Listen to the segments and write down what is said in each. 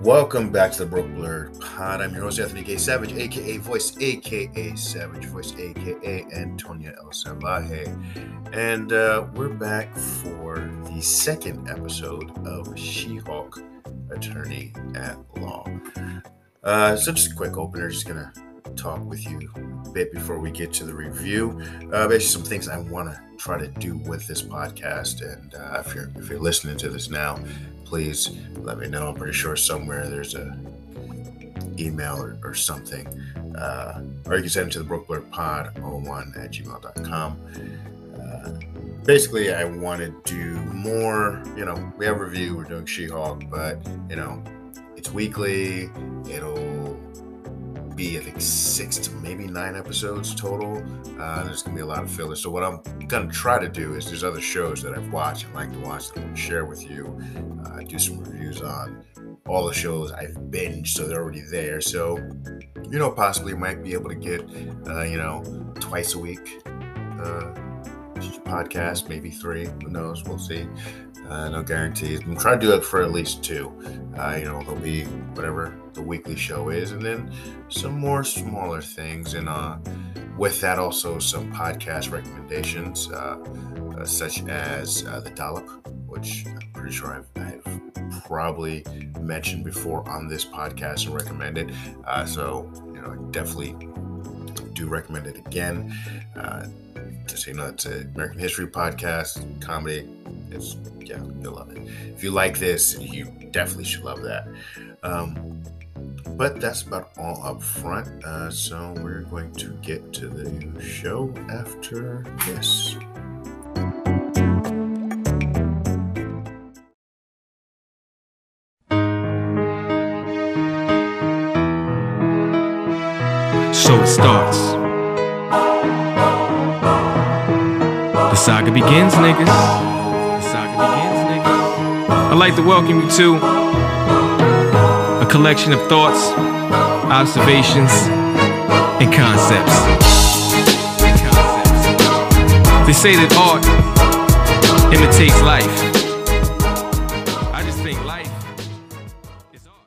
Welcome back to the Broke Blurred Pod. I'm your host, Anthony K. Savage, aka Voice, aka Savage Voice, aka Antonia El Salvaje. And we're back for the second episode of She-Hulk, Attorney at Law. So just a quick opener, just gonna talk with you a bit before we get to the review. Basically some things I want to try to do with this podcast, and if you're listening to this now, please let me know. I'm pretty sure somewhere there's a email or something, or you can send it to the brokeblurredpod01@gmail.com. Basically, I want to do more. We have a review. We're doing She-Hulk, but it's weekly. It'll be, I think, 6 to maybe 9 episodes total. There's gonna be a lot of fillers. So what I'm gonna try to do is, there's other shows that I've watched and like to watch that I want to share with you. Do some reviews on all the shows I've binged, so they're already there. So possibly might be able to get twice a week podcast, maybe 3. Who knows? We'll see. No guarantees. I'm trying to do it for at least 2. There'll be whatever the weekly show is, and then some more smaller things. And with that, also some podcast recommendations, such as The Dollop, which I'm pretty sure I've probably mentioned before on this podcast and recommended. So I definitely do recommend it again. Just it's an American history podcast, comedy. You'll love it. If you like this, you definitely should love that. But that's about all up front. So we're going to get to the show after this. So it starts. The saga begins, niggas. I'd like to welcome you to a collection of thoughts, observations, and concepts. They say that art imitates life. I just think life is art.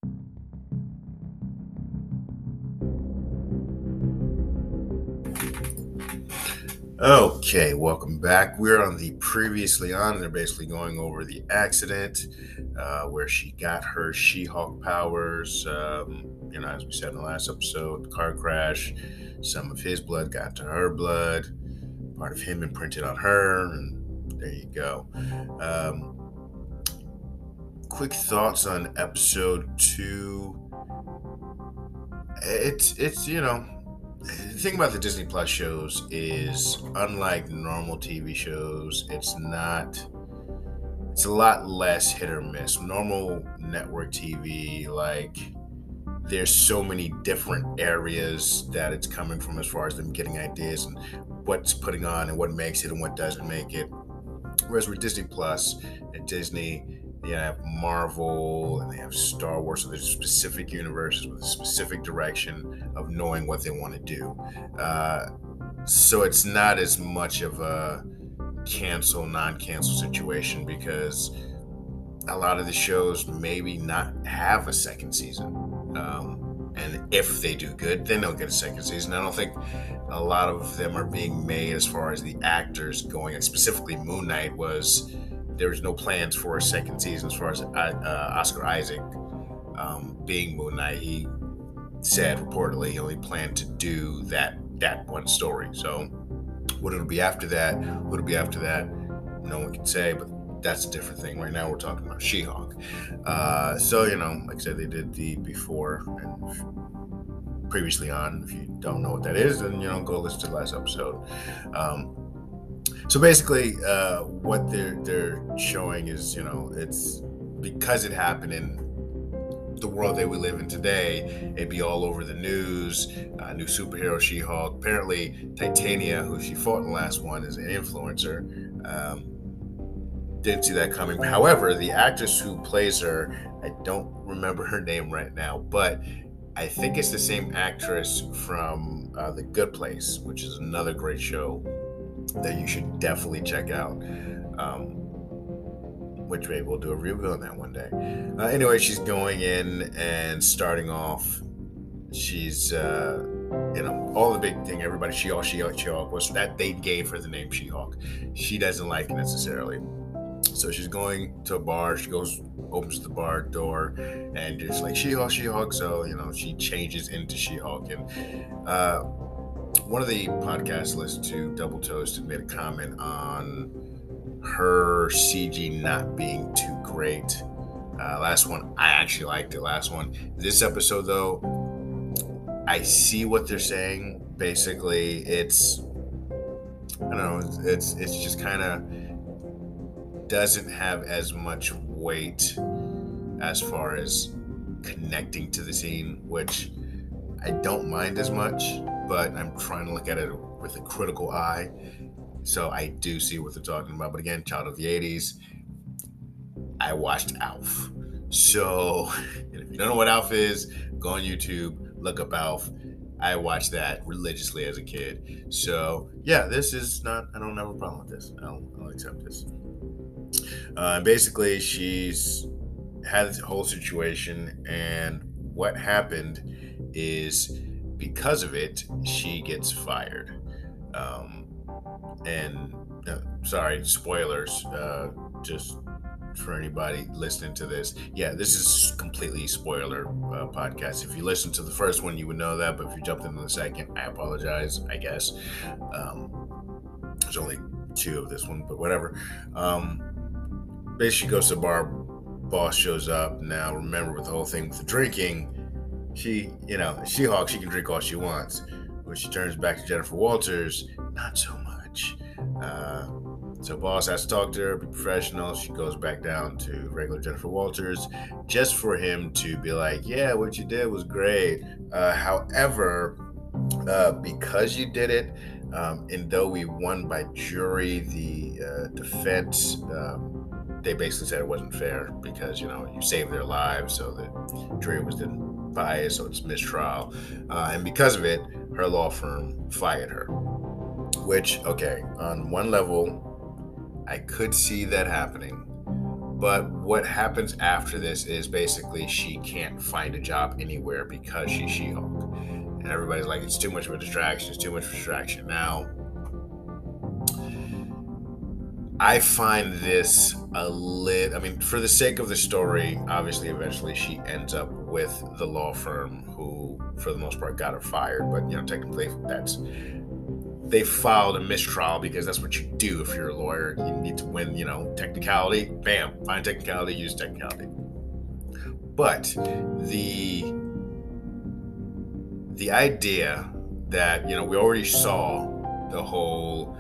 Okay, welcome back. We're on the previously on, and they're basically going over the accident where she got her She-Hulk powers. As we said in the last episode, car crash. Some of his blood got to her blood. Part of him imprinted on her, and there you go. Quick thoughts on episode 2. It's the thing about the Disney Plus shows is, unlike normal TV shows, it's a lot less hit or miss. Normal network TV, there's so many different areas that it's coming from as far as them getting ideas and what's putting on and what makes it and what doesn't make it. Whereas with Disney Plus and Disney, they have Marvel and they have Star Wars, so there's specific universes with a specific direction of knowing what they want to do. So it's not as much of a cancel, non-cancel situation, because a lot of the shows maybe not have a second season. And if they do good, then they'll get a second season. I don't think a lot of them are being made as far as the actors going, and specifically Moon Knight there was no plans for a second season as far as Oscar Isaac being Moon Knight. He said reportedly he only planned to do that one story. So what it'll be after that, no one can say, but that's a different thing. Right now we're talking about She-Hulk. So, like I said, they did the before and previously on. If you don't know what that is, then, go listen to the last episode. So basically, what they're showing is, it's because it happened in the world that we live in today, it'd be all over the news. New superhero She-Hulk. Apparently, Titania, who she fought in the last one, is an influencer. Didn't see that coming. However, the actress who plays her, I don't remember her name right now, but I think it's the same actress from The Good Place, which is another great show that you should definitely check out. which maybe we'll do a review on that one day. Anyway, she's going in and starting off. She's, all the big thing, everybody, She-Hulk was that they gave her the name She-Hulk. She doesn't like it necessarily. So she's going to a bar. She opens the bar door, and it's like She-Hulk. So, she changes into She-Hulk. And one of the podcasts I listened to, Double Toasted, made a comment on her CG not being too great. Last one, I actually liked it. Last one. This episode, though, I see what they're saying. Basically, it's just kind of doesn't have as much weight as far as connecting to the scene, which I don't mind as much, but I'm trying to look at it with a critical eye. So I do see what they're talking about. But again, child of the 80s, I watched Alf. So if you don't know what Alf is, go on YouTube, look up Alf. I watched that religiously as a kid. So yeah, this is not, I don't have a problem with this. I'll accept this. Basically, she's had this whole situation, and what happened is because of it, she gets fired. Sorry, spoilers, just for anybody listening to this. Yeah, this is completely spoiler podcast. If you listened to the first one, you would know that, but if you jumped into the second, I apologize, I guess. There's only 2 of this one, but whatever. Basically goes to the bar, boss shows up. Now, remember, with the whole thing with the drinking, She-Hulk, she can drink all she wants. When she turns back to Jennifer Walters, not so much. So boss has to talk to her, be professional. She goes back down to regular Jennifer Walters just for him to be like, yeah, what you did was great. However, because you did it, and though we won by jury, the defense, they basically said it wasn't fair because, you saved their lives, so the jury was then biased, so it's mistrial. And because of it, her law firm fired her. Which, okay, on one level, I could see that happening. But what happens after this is basically she can't find a job anywhere because she's She-Hulk. And everybody's like, it's too much of a distraction. It's too much of a distraction. Now, I find this for the sake of the story, obviously, eventually she ends up with the law firm who, for the most part, got her fired. But, technically, they filed a mistrial because that's what you do if you're a lawyer. You need to win, technicality. Bam, find technicality, use technicality. But the idea that, we already saw the whole,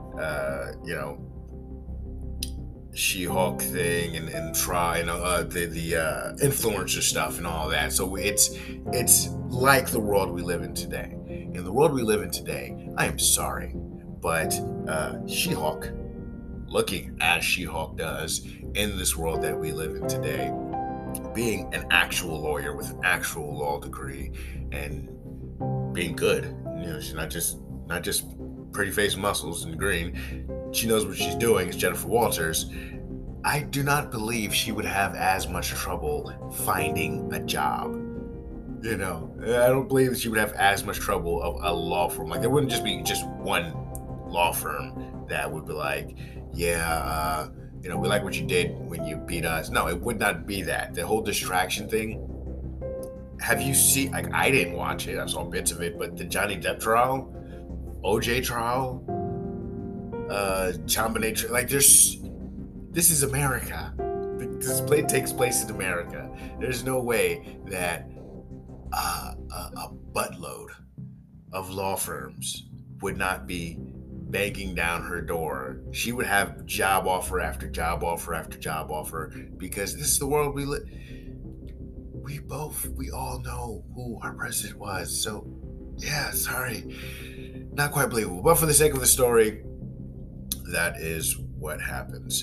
She-Hulk thing and try, the influencer stuff and all that. So it's like the world we live in today. In the world we live in today, I am sorry, but She-Hulk, looking as She-Hulk does in this world that we live in today, being an actual lawyer with an actual law degree and being good, she's not just pretty face, muscles, and green. She knows what she's doing. It's Jennifer Walters. I do not believe she would have as much trouble finding a job. I don't believe she would have as much trouble of a law firm. Like, there wouldn't just be just one law firm that would be like, yeah, we like what you did when you beat us. No, it would not be that. The whole distraction thing. Have you seen, I didn't watch it. I saw bits of it, but the Johnny Depp trial, OJ trial, JonBenet trial, this is America. This play takes place in America. There's no way that a buttload of law firms would not be banging down her door. She would have job offer after job offer after job offer because this is the world we live. We all know who our president was. So, yeah, sorry. Not quite believable. But for the sake of the story, that is what happens.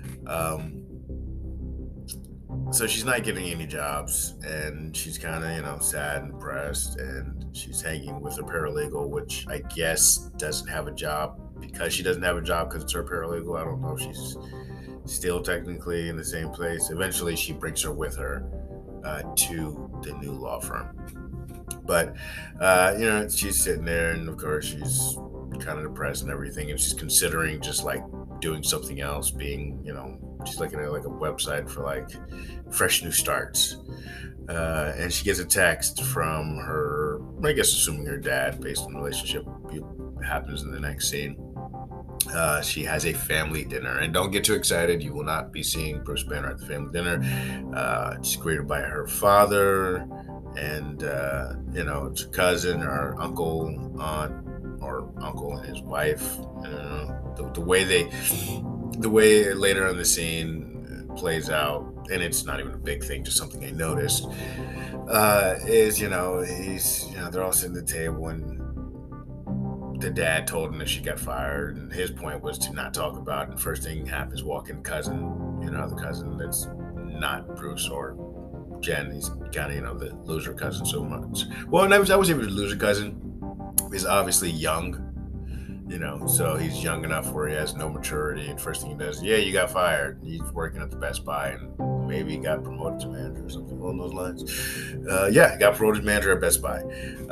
So she's not getting any jobs, and she's kind of, sad and depressed, and she's hanging with a paralegal, which I guess doesn't have a job because she doesn't have a job because it's her paralegal. I don't know if she's still technically in the same place. Eventually, she brings her with her to the new law firm. But, she's sitting there, and of course, she's kind of depressed and everything, and she's considering just like doing something else, being, she's looking at like a website for like fresh new starts. And she gets a text from her, I guess, assuming her dad, based on the relationship happens in the next scene. She has a family dinner, and don't get too excited. You will not be seeing Bruce Banner at the family dinner. It's greeted by her father, and it's her cousin, or uncle, aunt, or uncle and his wife. The way later in the scene plays out, and it's not even a big thing, just something I noticed, is they're all sitting at the table, and the dad told him that she got fired, and his point was to not talk about it. And first thing happens, walk-in cousin, the cousin that's not Bruce or Jen. He's kind of, the loser cousin so much. Well, that was even a loser cousin. He's obviously young, so he's young enough where he has no maturity. And first thing he does, you got fired. He's working at the Best Buy, and maybe he got promoted to manager or something along those lines. He got promoted to manager at Best Buy.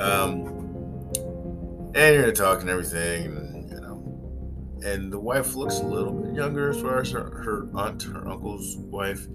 And you're talking and everything, and the wife looks a little bit younger as far as her aunt, her uncle's wife.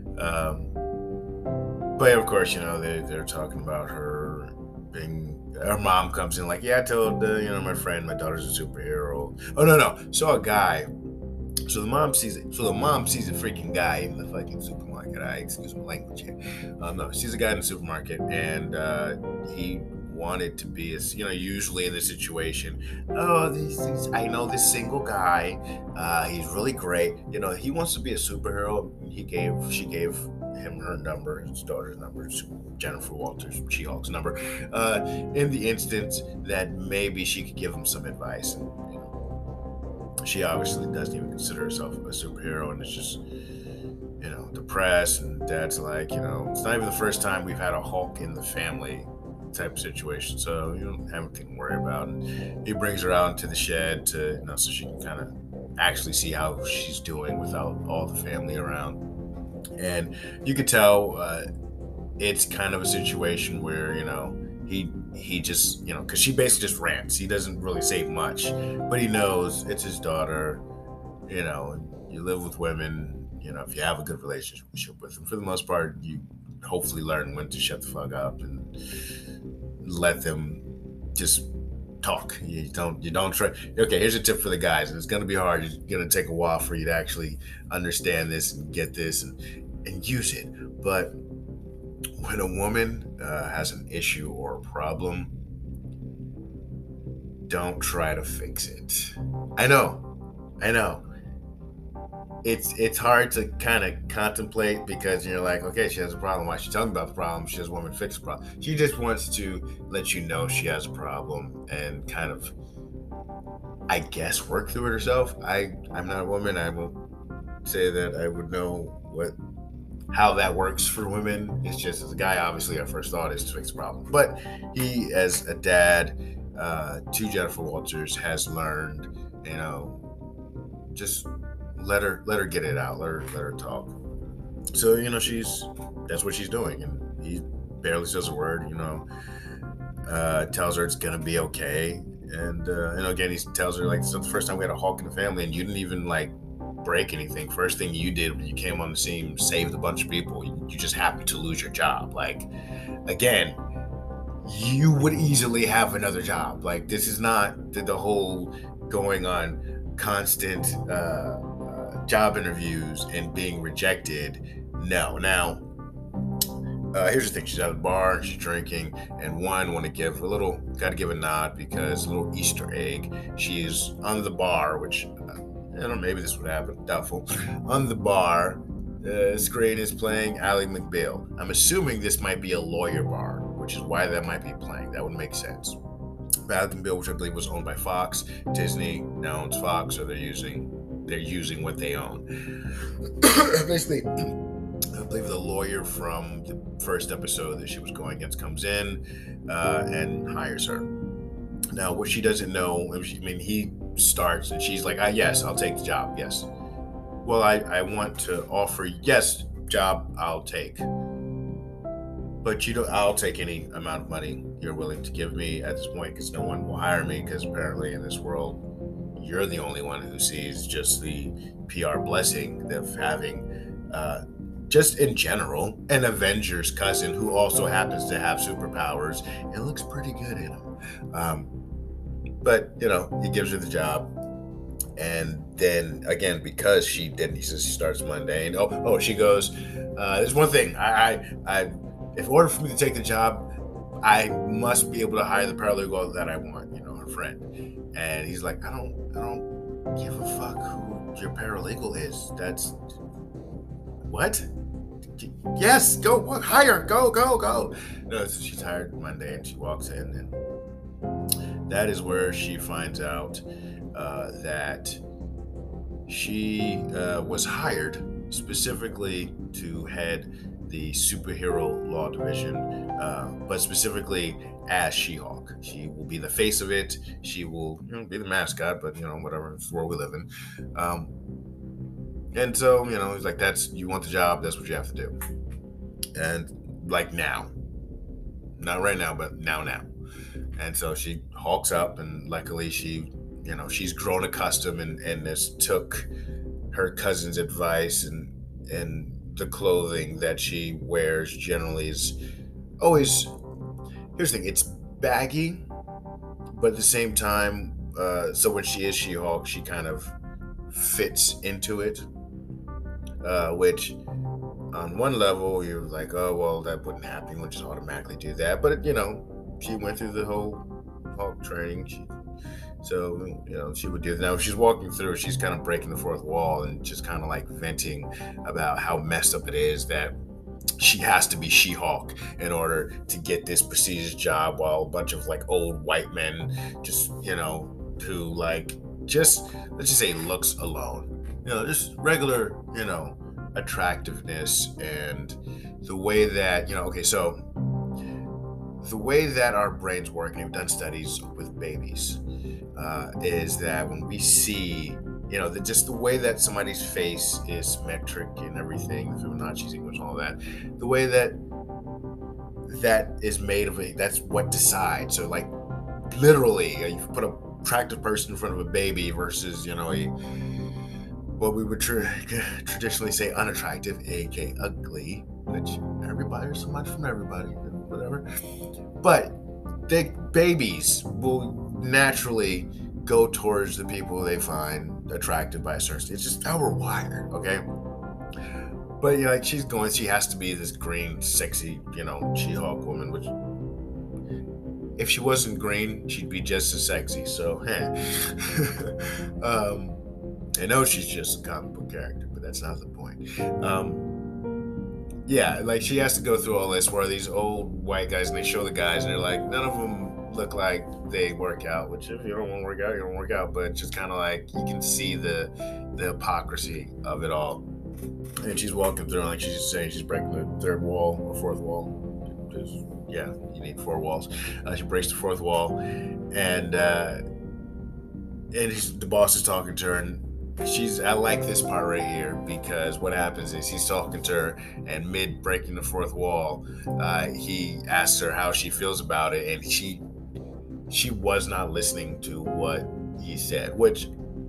But of course, they're talking about her being, her mom comes in like, I told, my friend, my daughter's a superhero. Oh, no. Saw a guy. So the mom sees it. So the mom sees a freaking guy in the fucking supermarket. Excuse my language here. No, sees a guy in the supermarket, and he wanted to be, usually in this situation, I know this single guy, he's really great, he wants to be a superhero. She gave him her number, his daughter's number, Jennifer Walters, She-Hulk's number, in the instance that maybe she could give him some advice. And she obviously doesn't even consider herself a superhero, and it's just depressed. And dad's like, it's not even the first time we've had a Hulk in the family type of situation, so you don't have anything to worry about. And he brings her out into the shed to, so she can kind of actually see how she's doing without all the family around. And you could tell it's kind of a situation where, he just, because she basically just rants. He doesn't really say much, but he knows it's his daughter, and you live with women, if you have a good relationship with them, for the most part, you hopefully learn when to shut the fuck up and let them just talk. You don't try. Okay, here's a tip for the guys, and it's going to be hard. It's going to take a while for you to actually understand this and get this and use it. But when a woman has an issue or a problem, don't try to fix it. I know. It's hard to kind of contemplate, because you're like, okay, she has a problem. Why is she telling me about the problem? She doesn't want me to fix the problem. She just wants to let you know she has a problem and kind of, I guess, work through it herself. I'm not a woman. I will say that I would know how that works for women. It's just, as a guy, obviously our first thought is to fix the problem. But he, as a dad to Jennifer Walters, has learned, just let her get it out. Let her talk. So, that's what she's doing. And he barely says a word, tells her it's going to be okay. And again, he tells her, like, it's not the first time we had a Hulk in the family, and you didn't even, like, break anything. First thing you did when you came on the scene, saved a bunch of people. You just happened to lose your job. Like, again, you would easily have another job. Like, this is not the whole going on constant job interviews and being rejected. No. Now, here's the thing. She's at a bar and she's drinking, and got to give a nod, because a little Easter egg. She's on the bar, which, I don't know, maybe this would happen, doubtful. On the bar, the screen is playing Ally McBeal. I'm assuming this might be a lawyer bar, which is why that might be playing. That would make sense. Ally McBeal, which I believe was owned by Fox. Disney now owns Fox, so they're using what they own. Basically, I believe the lawyer from the first episode that she was going against comes in and hires her. Now, what she doesn't know, he starts and she's like, yes, I'll take the job. Yes. Well, I want to offer, yes, job I'll take. But I'll take any amount of money you're willing to give me at this point, because no one will hire me, because apparently in this world, you're the only one who sees just the PR blessing of having, just in general, an Avengers cousin who also happens to have superpowers and looks pretty good in them. But, he gives her the job. And then again, because she says she starts Monday, and she goes, there's one thing, in order for me to take the job, I must be able to hire the paralegal that I want, her friend. And he's like, I don't give a fuck who your paralegal is. That's what? Yes, go hire, go. No, so she's hired Monday, and she walks in, and that is where she finds out that she was hired specifically to head the superhero law division, but specifically as She-Hulk. She will be the face of it. She will be the mascot, but whatever, it's the world we live in. And so, he's like, you want the job, that's what you have to do. And like now, not right now, but now. And so she hulks up, and luckily she's grown accustomed and has took her cousin's advice, and the clothing that she wears generally is always, here's the thing, it's baggy, but at the same time, so when she is She-Hulk, she kind of fits into it, which on one level you're like, oh well, that wouldn't happen, we'll just automatically do that. But she went through the whole Hulk training, so she would do that. Now she's walking through, she's kind of breaking the fourth wall and just kind of like venting about how messed up it is that she has to be She-Hulk in order to get this prestigious job, while a bunch of like old white men just who like, just let's just say looks alone, just regular attractiveness, and the way that so the way that our brains work, and we've done studies with babies, is that when we see, just the way that somebody's face is symmetric and everything, the Fibonacci sequence, all that, the way that is made of it, that's what decides. So like literally, you put a attractive person in front of a baby versus, what we would traditionally say unattractive, aka ugly, which there's so much from everybody, whatever. But the babies will naturally go towards the people they find attractive by a certain stage. It's just how we're wired, okay? But like she has to be this green, sexy, She-Hulk woman, which if she wasn't green, she'd be just as sexy. So, I know she's just a comic book character, but that's not the point. Like she has to go through all this where these old white guys, and they show the guys, and they're like, none of them look like they work out, which if you don't want to work out, you don't work out, but it's just kind of like you can see the hypocrisy of it all. And she's walking through, and like she's saying, she's breaking the third wall or fourth wall. Because, you need 4 walls. She breaks the fourth wall, and the boss is talking to her, and I like this part right here, because what happens is he's talking to her, and mid breaking the fourth wall, he asks her how she feels about it, and she was not listening to what he said, which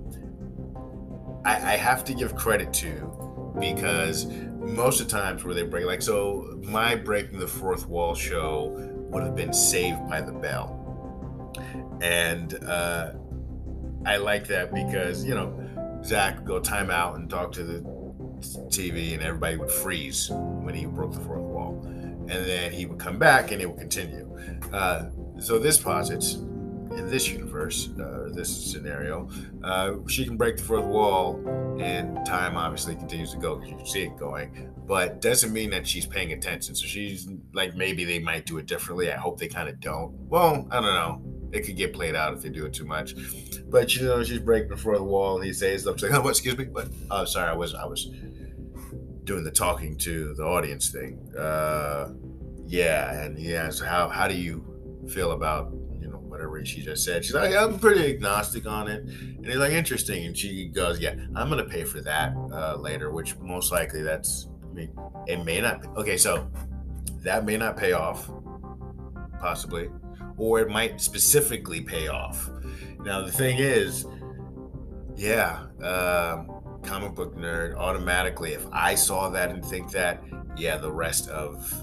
I have to give credit to, because most of the times where they break, like, so my breaking the fourth wall show would have been Saved by the Bell, and I like that because Zach would go time out and talk to the TV, and everybody would freeze when he broke the fourth wall, and then he would come back and it would continue. So this posits, in this universe, this scenario, she can break the fourth wall, and time obviously continues to go because you can see it going, but doesn't mean that she's paying attention. So she's like, maybe they might do it differently. I hope they kind of don't. Well, I don't know. It could get played out if they do it too much. But she's breaking the fourth wall, and he says stuff. She's like, "Oh, what? Excuse me." But sorry, I was doing the talking to the audience thing. So how do you feel about whatever she just said. She's like, I'm pretty agnostic on it. And he's like, interesting. And she goes, yeah, I'm going to pay for that later, which most likely it may not. Okay, so that may not pay off, possibly, or it might specifically pay off. Now, the thing is, comic book nerd, automatically, if I saw that and think that, the rest of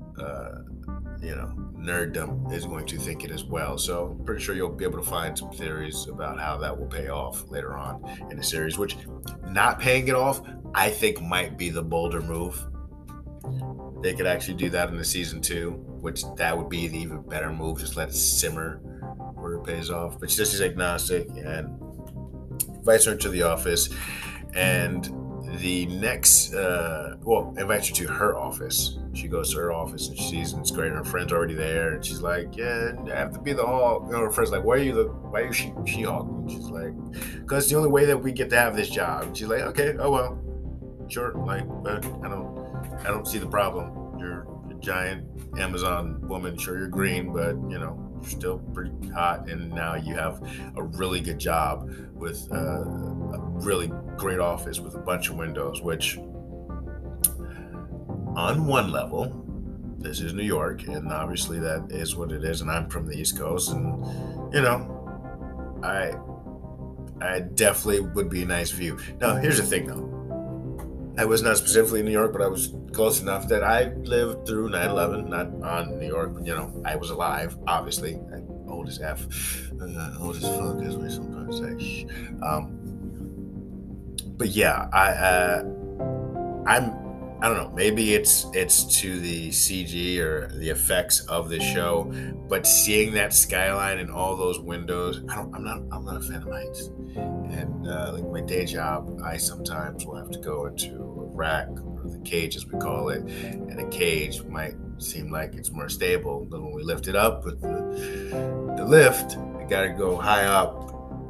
nerddom is going to think it as well. So I'm pretty sure you'll be able to find some theories about how that will pay off later on in the series, which not paying it off, I think might be the bolder move. They could actually do that in the season 2, which that would be the even better move. Just let it simmer where it pays off. But she says she's agnostic and invites her into the office, and the next invites her to her office. She goes to her office and she sees, and it's great, her friend's already there, and she's like, I have to be the Hulk. Her friend's like, why are you She-Hulk? And she's like, because it's the only way that we get to have this job. And she's like, okay, oh well, sure, like, but I don't see the problem. You're a giant Amazon woman, sure, you're green, but you're still pretty hot, and now you have a really good job with a really great office with a bunch of windows, which on one level, this is New York, and obviously that is what it is, and I'm from the East Coast, and I definitely would be a nice view. Now, here's the thing though. I was not specifically in New York, but I was close enough that I lived through 9/11, not on New York, but I was alive, obviously. I'm old as F, old as fuck, as we sometimes say. But yeah, I don't know, maybe it's to the CG or the effects of the show, but seeing that skyline and all those windows, I'm not a fan of heights. And like my day job, I sometimes will have to go into a rack, or the cage as we call it, and a cage might seem like it's more stable. But when we lift it up with the lift, you gotta go high up,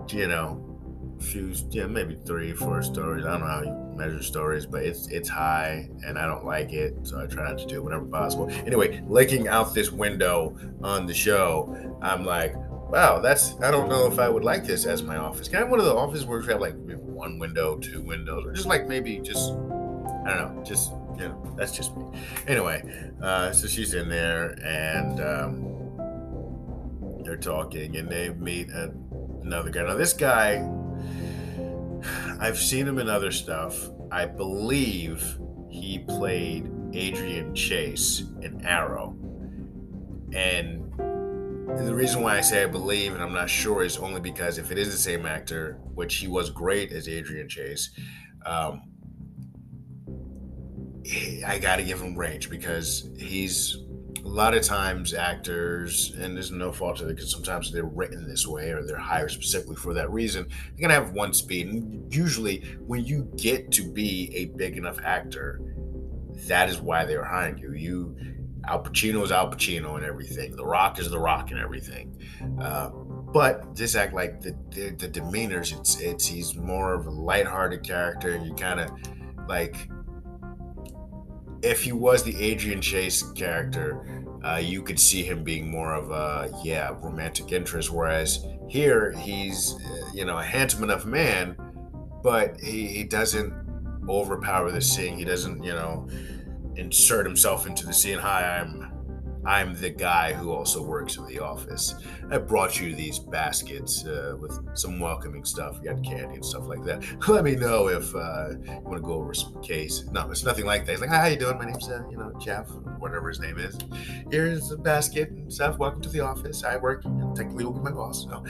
maybe 3-4 stories. I don't know how you measure stories, but it's high, and I don't like it, so I try not to do it whenever possible. Anyway, looking out this window on the show, I'm like, wow, I don't know if I would like this as my office. Kind of one of the offices where we have like maybe 1 window, 2 windows, or just like maybe just, I don't know, just, that's just me. Anyway, so she's in there, and they're talking, and they meet another guy. Now, this guy, I've seen him in other stuff. I believe he played Adrian Chase in Arrow. And the reason why I say I believe and I'm not sure is only because if it is the same actor, which he was great as Adrian Chase, I got to give him range, because he's a lot of times actors, and there's no fault to it because sometimes they're written this way or they're hired specifically for that reason, they're going to have one speed. And usually when you get to be a big enough actor, that is why they're hiring you. Al Pacino is Al Pacino and everything. The Rock is The Rock and everything. But this act, like the demeanors, he's more of a lighthearted character, and you kind of like, if he was the Adrian Chase character, you could see him being more of a romantic interest, whereas here he's a handsome enough man, but he doesn't overpower the scene. He doesn't insert himself into the scene. Hi, I'm the guy who also works in the office. I brought you these baskets with some welcoming stuff. You got candy and stuff like that. Let me know if you want to go over some case. No, it's nothing like that. He's like, hi, how you doing? My name's Jeff, whatever his name is. Here's a basket and stuff. Welcome to the office. I work. Technically, will be my boss. So,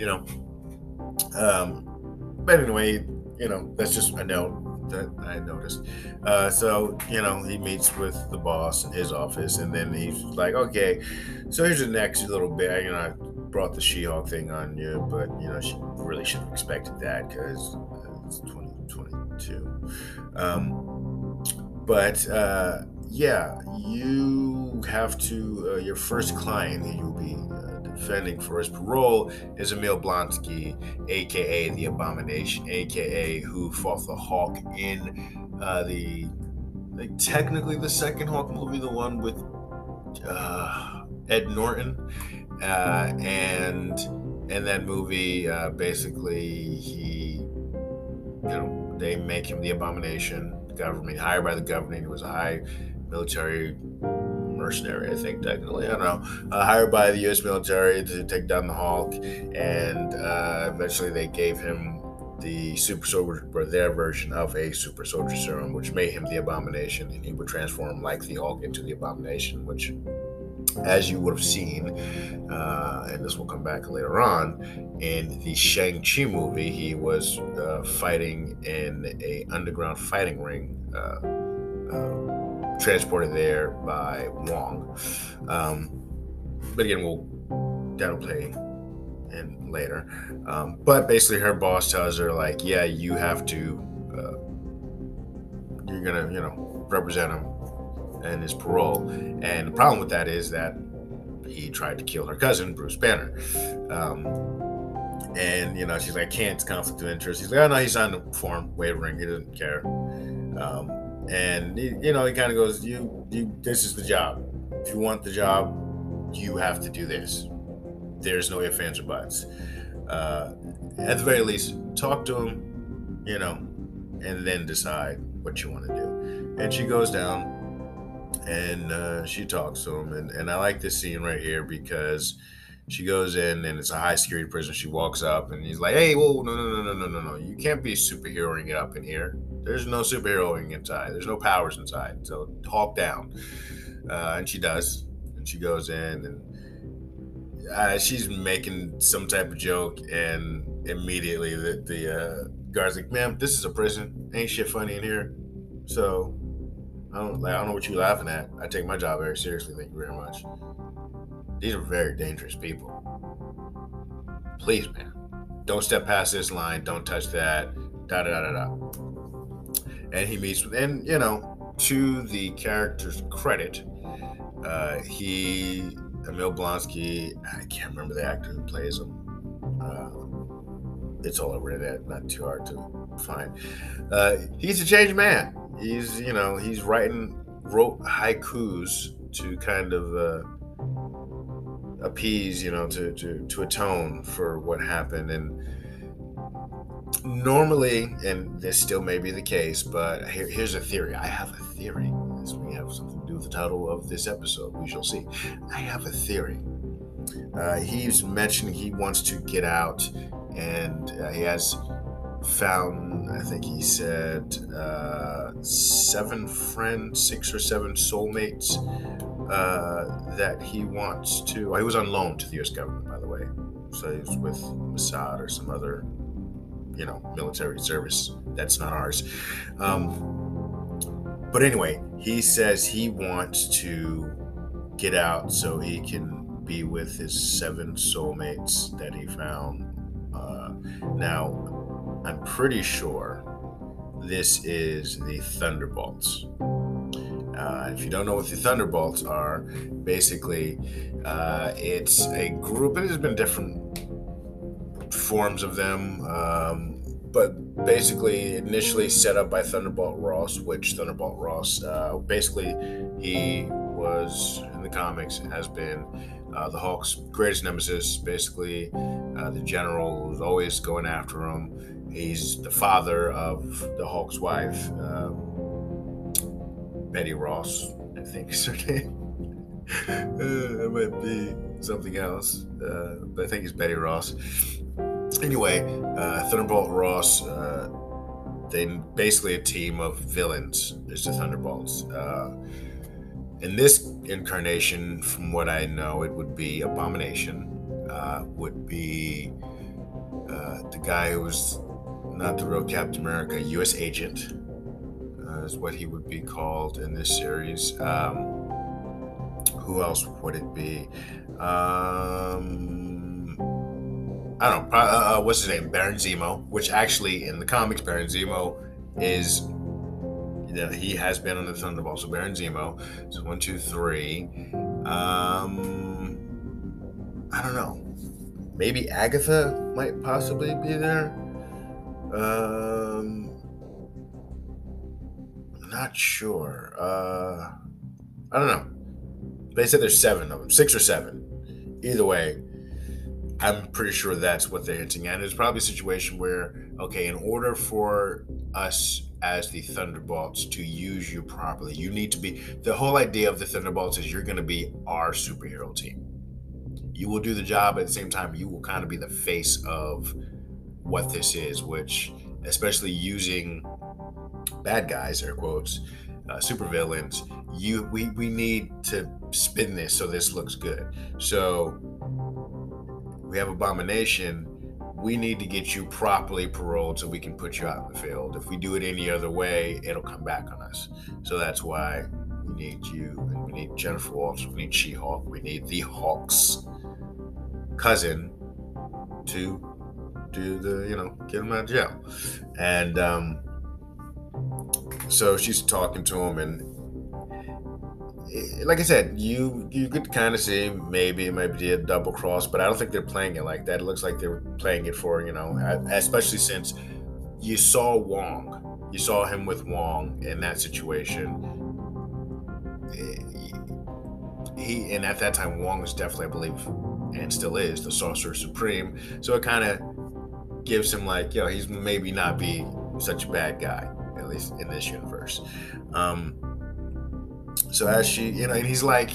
but anyway, that's just a note that I noticed. So he meets with the boss in his office, and then he's like, okay, so here's the next little bit. I brought the She-Hulk thing on you, but she really shouldn't have expected that because it's 2022. You have to, your first client that you'll be defending for his parole is Emil Blonsky, aka the Abomination, aka who fought the Hulk in technically the second Hulk movie, the one with Ed Norton, And in that movie, basically, they make him the Abomination. Government hired by the government. He was a high military mercenary, I think, technically. I don't know. Hired by the U.S. military to take down the Hulk, and eventually they gave him the super soldier, or their version of a super soldier serum, which made him the Abomination, and he would transform like the Hulk into the Abomination, which, as you would have seen, and this will come back later on, in the Shang-Chi movie, he was fighting in a underground fighting ring, transported there by Wong. But again, that'll play in later. But basically, her boss tells her, like, yeah, you have to, you're gonna, represent him and his parole. And the problem with that is that he tried to kill her cousin, Bruce Banner. And, she's like, can't, it's conflict of interest. He's like, oh, no, he signed the form, wavering, he doesn't care. And, he kind of goes, this is the job. If you want the job, you have to do this. There's no ifs, ands, or buts. At the very least, talk to him, and then decide what you want to do. And she goes down and she talks to him. And I like this scene right here because she goes in and it's a high security prison. She walks up and he's like, hey, whoa, no. You can't be superheroing it up in here. There's no superheroing inside. There's no powers inside. So talk down. And she does. And she goes in and she's making some type of joke, and immediately the guard's like, ma'am, this is a prison. Ain't shit funny in here. So I don't know what you're laughing at. I take my job very seriously. Thank you very much. These are very dangerous people. Please, man, don't step past this line. Don't touch that. And he meets with, and to the character's credit, Emil Blonsky, I can't remember the actor who plays him. It's all over the internet, not too hard to find. He's a changed man. He's wrote haikus to kind of appease, to atone for what happened. And normally, and this still may be the case, but here's a theory. I have a theory. This may have something to do with the title of this episode. We shall see. I have a theory. He's mentioning he wants to get out, and he has found, I think he said, 7 friends, 6 or 7 soulmates that he wants to. Well, he was on loan to the U.S. government, by the way. So he was with Mossad or some other, military service. That's not ours. But anyway, he says he wants to get out so he can be with his 7 soulmates that he found. Now, I'm pretty sure this is the Thunderbolts. If you don't know what the Thunderbolts are, basically, it's a group, and there's been different forms of them, but basically initially set up by Thunderbolt Ross, which Thunderbolt Ross, basically, he was, in the comics, has been the Hulk's greatest nemesis, basically, the general who's always going after him. He's the father of the Hulk's wife, Betty Ross, I think is her name. It might be something else, but I think it's Betty Ross. Anyway, Thunderbolt Ross, they basically a team of villains is the Thunderbolts. In this incarnation, from what I know, it would be Abomination, would be the guy who was not the real Captain America, U.S. Agent, is what he would be called in this series. Who else would it be? I don't know. What's his name? Baron Zemo, which actually in the comics, Baron Zemo is, he has been on the Thunderbolts. So Baron Zemo. So 1, 2, 3. I don't know. Maybe Agatha might possibly be there. I'm not sure. I don't know. They said there's 7 of them, 6 or 7. either way, I'm pretty sure that's what they're hinting at. It's probably a situation where, okay, in order for us as the Thunderbolts to use you properly, you need to be. The whole idea of the Thunderbolts is you're going to be our superhero team. You will do the job at the same time. You will kind of be the face of what this is, which, especially using bad guys, air quotes, supervillains, we need to spin this so this looks good. So we have Abomination. We need to get you properly paroled so we can put you out in the field. If we do it any other way, it'll come back on us. So that's why we need you, and we need Jennifer Waltz, we need She-Hulk, we need the Hulk's cousin to do the, get him out of jail. And so she's talking to him, and like I said, you could kind of see maybe it might be a double cross, but I don't think they're playing it like that. It looks like they were playing it for, especially since you saw Wong. You saw him with Wong in that situation. And at that time, Wong was definitely, I believe, and still is, the Sorcerer Supreme. So it kind of gives him like, he's maybe not be such a bad guy, at least in this universe. So as she, and he's like,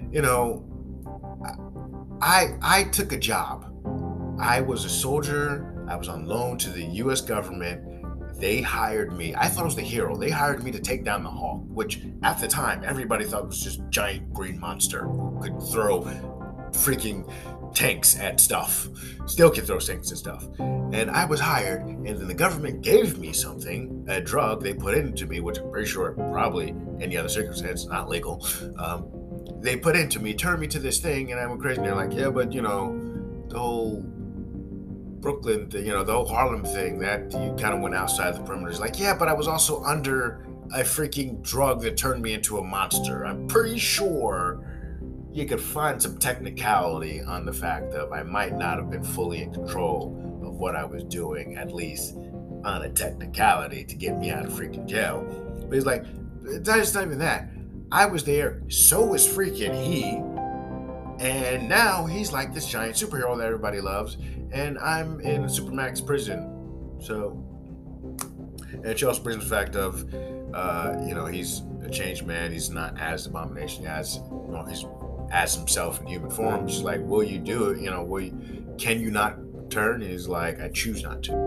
I took a job. I was a soldier. I was on loan to the U.S. government. They hired me. I thought I was the hero. They hired me to take down the Hulk, which at the time, everybody thought was just a giant green monster who could throw freaking tanks at stuff. Still can throw tanks at stuff. And I was hired, and then the government gave me something, a drug they put into me, which I'm pretty sure probably any other circumstance, not legal. They put into me, turned me to this thing, and I went crazy. And they're like, yeah, but the whole Brooklyn thing, the whole Harlem thing, that you kind of went outside the perimeters. Like, yeah, but I was also under a freaking drug that turned me into a monster. I'm pretty sure you could find some technicality on the fact of I might not have been fully in control of what I was doing, at least on a technicality, to get me out of freaking jail. But he's like, it's not even that. I was there, so was freaking he, and now he's like this giant superhero that everybody loves, and I'm in Supermax prison. So, and she also brings the fact of, he's a changed man. He's not as Abomination he's as himself in human form. She's like, will you do it? Can you not turn? And he's like, I choose not to.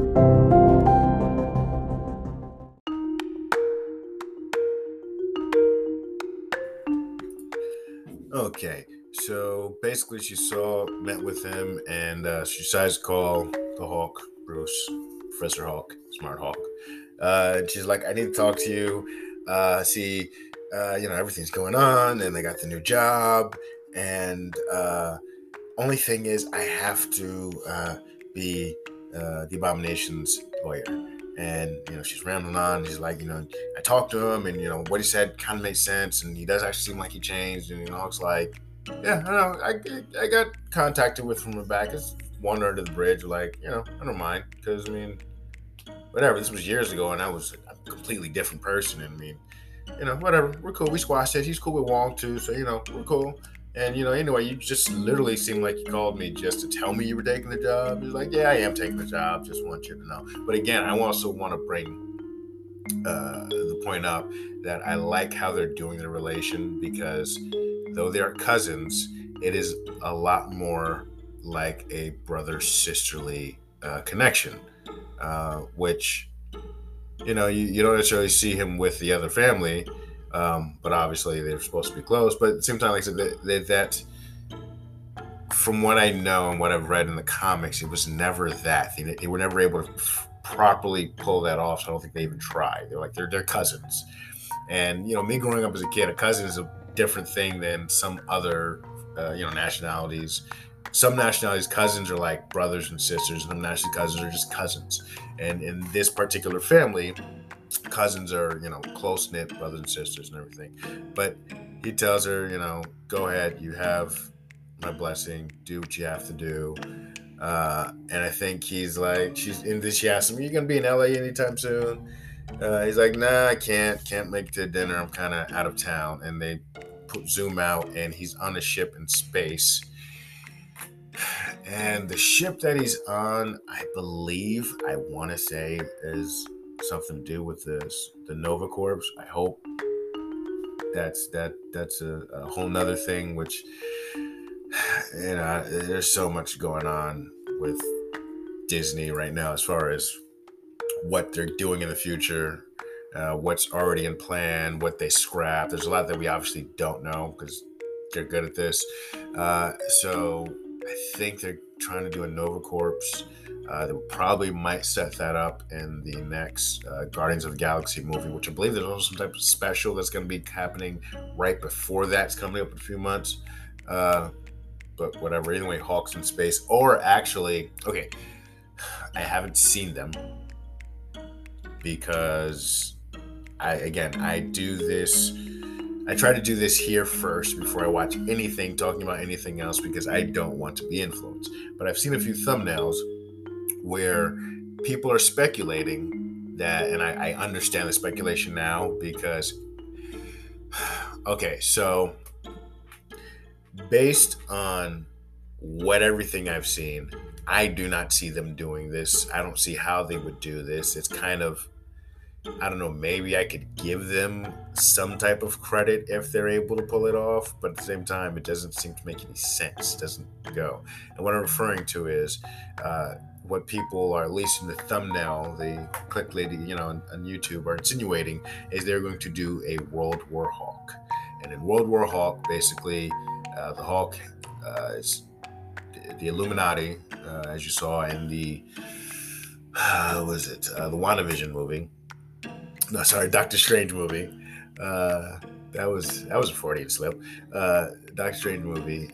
Okay, so basically she met with him, and she decides to call the Hulk, Bruce, Professor Hulk, Smart Hulk. And she's like, I need to talk to you. Everything's going on, and they got the new job, and only thing is I have to be the Abomination's lawyer. And she's rambling on. He's like, I talked to him, and what he said kind of made sense, and he does actually seem like he changed. And Hulk's like, yeah, I know. I got contacted with from Rebecca. It's water under the bridge. Like, I don't mind, because whatever. This was years ago, and I was a completely different person. And whatever. We're cool. We squashed it. He's cool with Wong too, so we're cool. And anyway, you just literally seemed like you called me just to tell me you were taking the job. He's like, yeah, I am taking the job. Just want you to know. But again, I also want to bring the point up that I like how they're doing the relation, because though they are cousins, it is a lot more like a brother-sisterly connection, which you don't necessarily see him with the other family. But obviously they're supposed to be close. But at the same time, like I said, that from what I know and what I've read in the comics, it was never that. They were never able to properly pull that off. So I don't think they even tried. They're cousins. And me growing up as a kid, a cousin is a different thing than some other nationalities. Some nationalities, cousins are like brothers and sisters, and some nationalities, cousins are just cousins. And in this particular family, cousins are, close-knit brothers and sisters and everything. But he tells her, go ahead, you have my blessing, do what you have to do. And I think he's like, she asks him, are you going to be in LA anytime soon? He's like, nah, I can't make it to dinner. I'm kind of out of town. And they zoom out, and he's on a ship in space. And the ship that he's on, I believe, I want to say, is something to do with the Nova Corps. I hope that's a whole nother thing, which, there's so much going on with Disney right now as far as what they're doing in the future, what's already in plan, what they scrap. There's a lot that we obviously don't know because they're good at this. So I think they're trying to do a Nova Corps. They probably might set that up in the next Guardians of the Galaxy movie, which I believe there's also some type of special that's going to be happening right before that. It's coming up in a few months. But whatever. Anyway, Hulk's in space. Or actually, okay, I haven't seen them because I do this. I try to do this here first before I watch anything talking about anything else because I don't want to be influenced. But I've seen a few thumbnails where people are speculating that, and I understand the speculation now because, okay, so based on what everything I've seen, I do not see them doing this. I don't see how they would do this. It's kind of, I don't know, maybe I could give them some type of credit if they're able to pull it off, but at the same time, it doesn't seem to make any sense. It doesn't go. And what I'm referring to is what people are, at least in the thumbnail, the click lady, on YouTube are insinuating is they're going to do a World War Hulk. And in World War Hulk, basically, the Hulk is the Illuminati, as you saw in the, the WandaVision movie. No, sorry, Doctor Strange movie. That was a Freudian slip. Doctor Strange movie.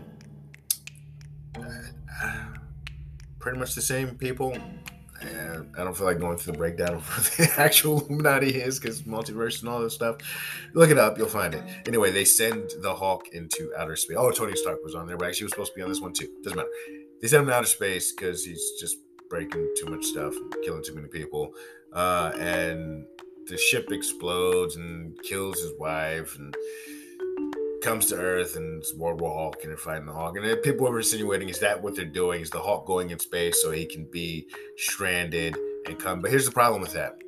Pretty much the same people. And I don't feel like going through the breakdown of what the actual Illuminati is because multiverse and all this stuff. Look it up, you'll find it. Anyway, they send the Hulk into outer space. Oh, Tony Stark was on there, but actually he was supposed to be on this one too. Doesn't matter. They send him to outer space because he's just breaking too much stuff and killing too many people. And the ship explodes and kills his wife and comes to Earth, and it's World War Hulk, and they're fighting the Hulk. And people are insinuating, is that what they're doing? Is the Hulk going in space so he can be stranded and come? But here's the problem with that.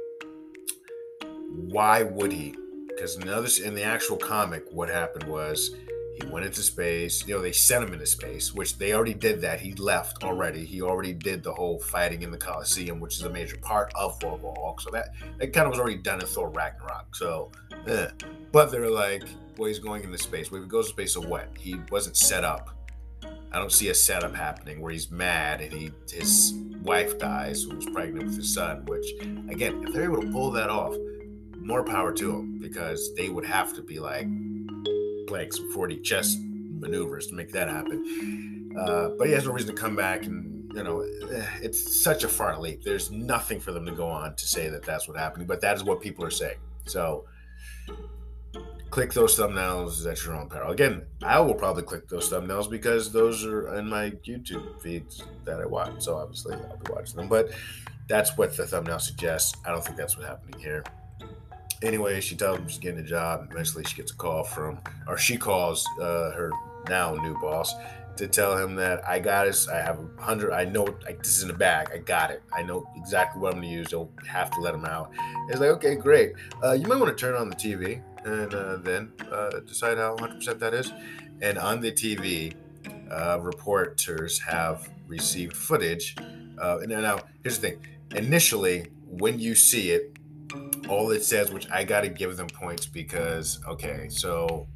Why would he? Because in the actual comic, what happened was he went into space. They sent him into space, which they already did that. He left already. He already did the whole fighting in the Coliseum, which is a major part of World War Hulk. So that kind of was already done in Thor Ragnarok. So, but they're like, well, he's going into space. Well, if he goes to space, so what? He wasn't set up. I don't see a setup happening where he's mad and his wife dies, who was pregnant with his son, which, again, if they're able to pull that off, more power to them, because they would have to be like playing some 4D chess maneuvers to make that happen. But he has no reason to come back, and it's such a far leap. There's nothing for them to go on to say that that's what happened, but that is what people are saying. So click those thumbnails at your own peril. Again, I will probably click those thumbnails because those are in my YouTube feeds that I watch. So obviously I'll be watching them, but that's what the thumbnail suggests. I don't think that's what's happening here. Anyway, she tells him she's getting a job. Eventually she gets a call she calls her now new boss to tell him that I got it. I have 100. I know this is in the bag. I got it. I know exactly what I'm going to use. You'll have to let him out. It's like, okay, great. You might want to turn on the TV and then decide how 100% that is. And on the TV, reporters have received footage. And now, here's the thing. Initially, when you see it, all it says, which I got to give them points because, okay, so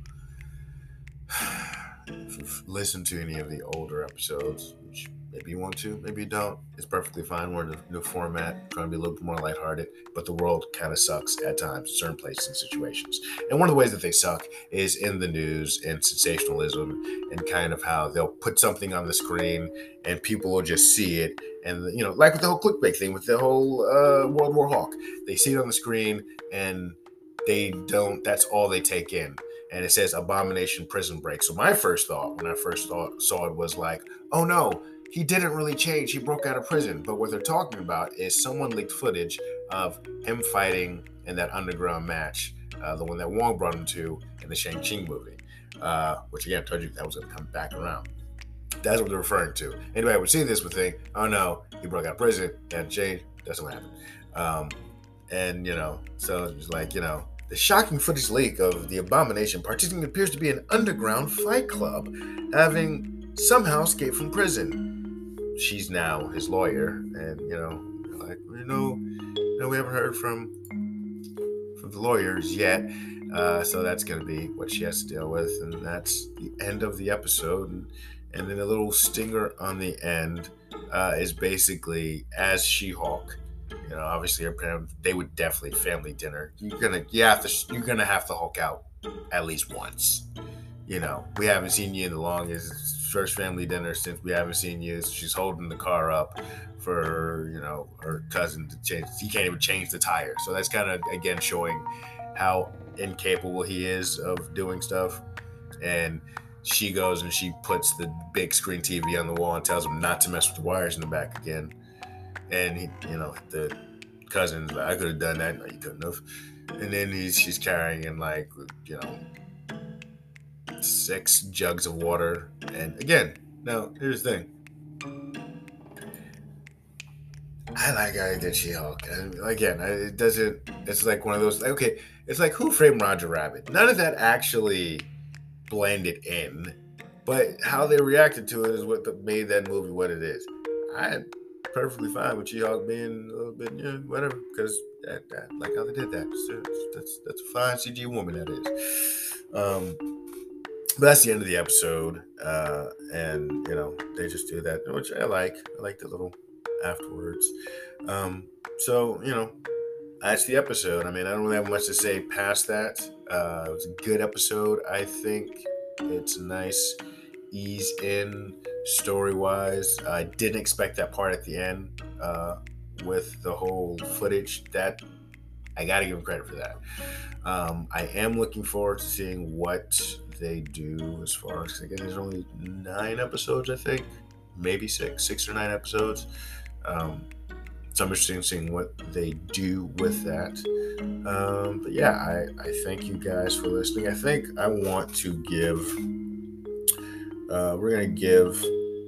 if you've listened to any of the older episodes, which maybe you want to, maybe you don't, it's perfectly fine. We're in a new format, trying to be a little bit more lighthearted, but the world kind of sucks at times, certain places and situations. And one of the ways that they suck is in the news and sensationalism and kind of how they'll put something on the screen and people will just see it. And, like with the whole clickbait thing, with the whole World War Hulk, they see it on the screen and that's all they take in. And it says Abomination Prison Break. So my first thought, when I first saw it, was like, oh no, he didn't really change. He broke out of prison. But what they're talking about is someone leaked footage of him fighting in that underground match, the one that Wong brought him to in the Shang-Chi movie, which again, I told you that was going to come back around. That's what they're referring to. Anyway, we're seeing this with thing. Oh no, he broke out of prison. Had changed. That's what happened. And so it's like the shocking footage leak of the Abomination partaking appears to be an underground fight club, having somehow escaped from prison. She's now his lawyer, and like we haven't heard from the lawyers yet. So that's going to be what she has to deal with, and that's the end of the episode. And then a little stinger on the end is basically as She-Hulk. Obviously, they would definitely family dinner. You're gonna have to Hulk out at least once. We haven't seen you in the longest. First family dinner since we haven't seen you. She's holding the car up for her cousin to change. He can't even change the tire. So that's kind of again showing how incapable he is of doing stuff. And she goes and she puts the big screen TV on the wall and tells him not to mess with the wires in the back again. And he, the cousin's like, I could have done that. No, you couldn't have. And then she's carrying in 6 jugs of water. And again, now here's the thing. I like how he did She-Hulk. And again, it doesn't. It's like one of those. Okay, it's like Who Framed Roger Rabbit. None of that actually blended in, but how they reacted to it is what made that movie what it is. I'm perfectly fine with She-Hulk being a little bit, whatever, because I like how they did that. So that's a fine CG woman, that is. But that's the end of the episode, and they just do that, which I like. I like the little afterwards. So that's the episode. I mean, I don't really have much to say past that. It was a good episode. I think it's a nice ease in story-wise. I didn't expect that part at the end with the whole footage. That I gotta give them credit for that. I am looking forward to seeing what they do as far as, again, there's only 9 episodes, I think, maybe 6 or 9 episodes. So I'm interested in seeing what they do with that. But yeah, I thank you guys for listening. I think I want to we're going to give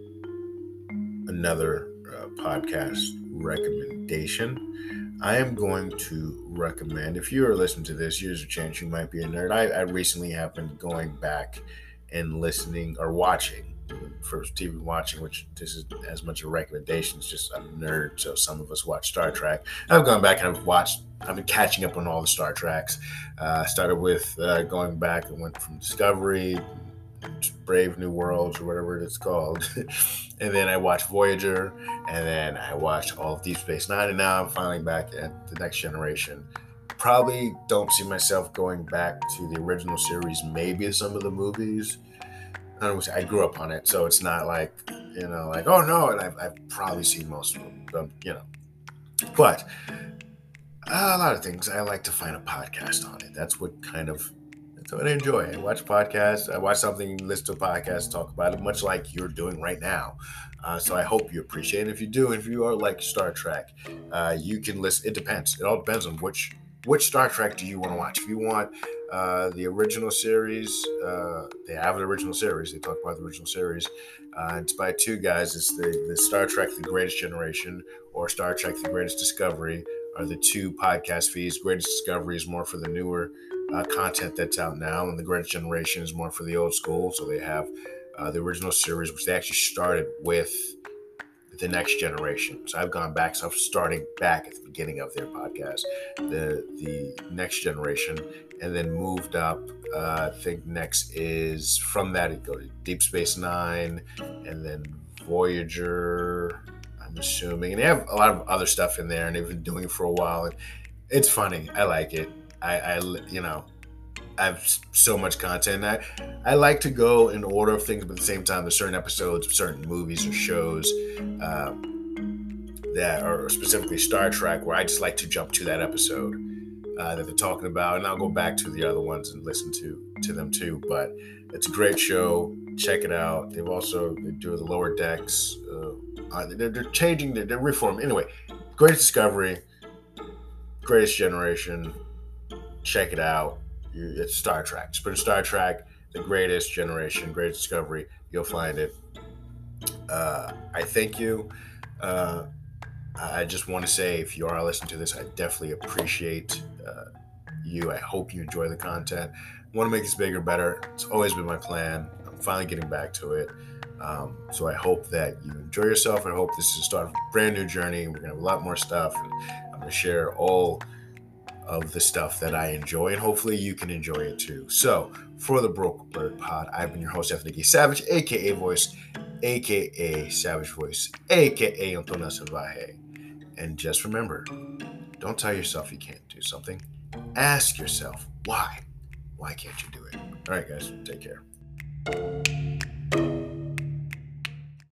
another podcast recommendation. I am going to recommend, if you are listening to this, here's a chance you might be a nerd. I recently have been going back and listening or watching, first TV watching, which this is as much a recommendation. It's just I'm a nerd, so some of us watch Star Trek. I've gone back and I've been catching up on all the Star Treks. Started with going back and went from Discovery, Brave New Worlds, or whatever it's called. And then I watched Voyager, and then I watched all of Deep Space Nine, and now I'm finally back at the Next Generation. Probably don't see myself going back to the original series, maybe some of the movies. I grew up on it, so it's not like, like, oh no, and I've probably seen most of them, But a lot of things, I like to find a podcast on it. That's what I enjoy. I watch podcasts. I watch something, listen to a podcast, talk about it, much like you're doing right now. So I hope you appreciate it. If you do, if you are like Star Trek, you can listen. It depends. It all depends on which Star Trek do you want to watch. If you want the original series, they have an original series. They talk about the original series. It's by 2 guys. It's the Star Trek: The Greatest Generation or Star Trek: The Greatest Discovery are the 2 podcast feeds. Greatest Discovery is more for the newer content that's out now, and The Greatest Generation is more for the old school. So they have the original series, which they actually started with the Next Generation. So I've gone back, so I'm starting back at the beginning of their podcast, the Next Generation, and then moved up. I think next is from that it go to Deep Space Nine, and then Voyager, I'm assuming, and they have a lot of other stuff in there, and they've been doing it for a while. And it's funny. I like it. I have so much content. I like to go in order of things, but at the same time, there's certain episodes of certain movies or shows that are specifically Star Trek where I just like to jump to that episode that they're talking about, and I'll go back to the other ones and listen to them too. But it's a great show. Check it out. They do the Lower Decks. They're changing. They're reforming. Anyway, Greatest Discovery, Greatest Generation. Check it out. It's Star Trek. Just put in Star Trek, The Greatest Generation, Greatest Discovery. You'll find it. I thank you. Uh, I just want to say, if you are listening to this, I definitely appreciate you. I hope you enjoy the content. I want to make this bigger, better. It's always been my plan. I'm finally getting back to it. So I hope that you enjoy yourself. I hope this is the start of a brand new journey. We're going to have a lot more stuff. And I'm going to share all of the stuff that I enjoy, and hopefully you can enjoy it too. So for the Broke Bird Pod, I've been your host, Anthony K. Savage, aka Voice, aka Savage Voice, aka Antonio Salvaje. And just remember, don't tell yourself you can't do something. Ask yourself, why? Why can't you do it? All right, guys, take care.